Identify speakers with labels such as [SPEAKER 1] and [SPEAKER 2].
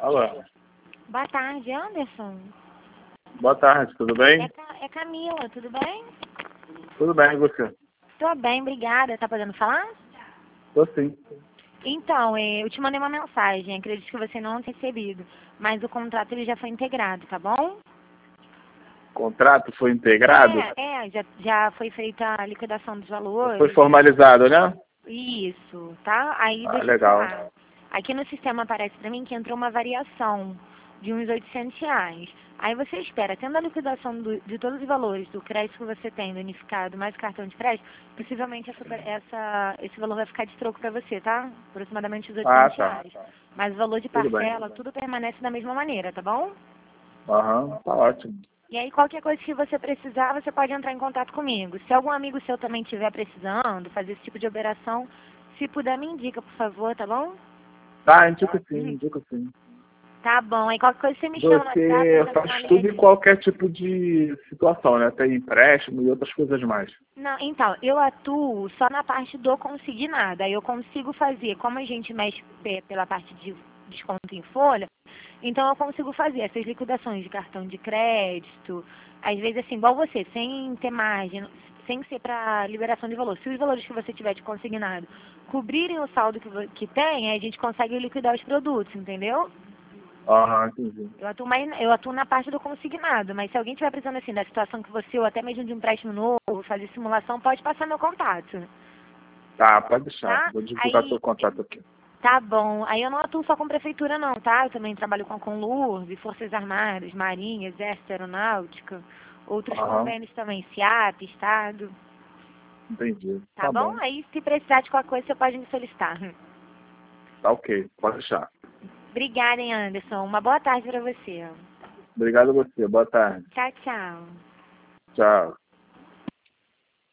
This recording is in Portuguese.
[SPEAKER 1] Alô.
[SPEAKER 2] Boa tarde, Anderson.
[SPEAKER 1] Boa tarde, tudo bem?
[SPEAKER 2] É Camila, tudo bem?
[SPEAKER 1] Tudo bem, e você?
[SPEAKER 2] Tô bem, obrigada. Tá podendo falar?
[SPEAKER 1] Tô sim.
[SPEAKER 2] Então, eu te mandei uma mensagem, acredito que você não tenha recebido, mas o contrato ele já foi integrado, tá bom?
[SPEAKER 1] O contrato foi integrado?
[SPEAKER 2] Já foi feita a liquidação dos valores.
[SPEAKER 1] Foi formalizado, né?
[SPEAKER 2] Isso, tá? Aí
[SPEAKER 1] Ah,
[SPEAKER 2] deixa eu
[SPEAKER 1] legal.
[SPEAKER 2] falar. Aqui no sistema aparece pra mim que entrou uma variação de uns R$ 800. Aí você espera, tendo a liquidação de todos os valores do crédito que você tem, do unificado, mais o cartão de crédito, possivelmente esse valor vai ficar de troco pra você, tá? Aproximadamente os R$ 800.
[SPEAKER 1] Tá.
[SPEAKER 2] Mas o valor de
[SPEAKER 1] Tudo bem.
[SPEAKER 2] parcela, tudo permanece da mesma maneira, tá bom?
[SPEAKER 1] Aham, tá ótimo.
[SPEAKER 2] E aí, qualquer coisa que você precisar, você pode entrar em contato comigo. Se algum amigo seu também estiver precisando fazer esse tipo de operação, se puder, me indica, por favor, tá bom?
[SPEAKER 1] Tá, indico sim.
[SPEAKER 2] Tá bom. Aí, qualquer coisa você me chama no WhatsApp.
[SPEAKER 1] Você
[SPEAKER 2] eu já dou uma
[SPEAKER 1] faz tudo em
[SPEAKER 2] ligadinha.
[SPEAKER 1] qualquer tipo de situação, né? Tem empréstimo e outras coisas mais.
[SPEAKER 2] Não, então, eu atuo só na parte do consignado. Aí eu consigo fazer, como a gente mexe pela parte de desconto em folha, então eu consigo fazer essas liquidações de cartão de crédito, às vezes assim, igual você, sem ter margem, sem ser para liberação de valor. Se os valores que você tiver de consignado cobrirem o saldo que tem, aí a gente consegue liquidar os produtos, entendeu?
[SPEAKER 1] Aham, entendi.
[SPEAKER 2] Eu atuo na parte do consignado, mas se alguém estiver precisando assim da situação que você, ou até mesmo de um empréstimo novo, fazer simulação, pode passar meu contato,
[SPEAKER 1] Tá, pode deixar.
[SPEAKER 2] tá?
[SPEAKER 1] Vou divulgar
[SPEAKER 2] Aí,
[SPEAKER 1] seu contato aqui.
[SPEAKER 2] tá bom. Aí eu não atuo só com prefeitura não, tá? Eu também trabalho com a Conlurb, Forças Armadas, Marinha, Exército, Aeronáutica, outros
[SPEAKER 1] Aham,
[SPEAKER 2] convênios também, SIAP, Estado,
[SPEAKER 1] entendi.
[SPEAKER 2] tá
[SPEAKER 1] Tá
[SPEAKER 2] bom?
[SPEAKER 1] bom.
[SPEAKER 2] Aí se precisar de qualquer coisa, você pode me solicitar.
[SPEAKER 1] Tá ok, pode deixar.
[SPEAKER 2] Obrigada, hein, Anderson. Uma boa tarde pra você.
[SPEAKER 1] Obrigado a você. Boa tarde.
[SPEAKER 2] Tchau, tchau.
[SPEAKER 1] Tchau.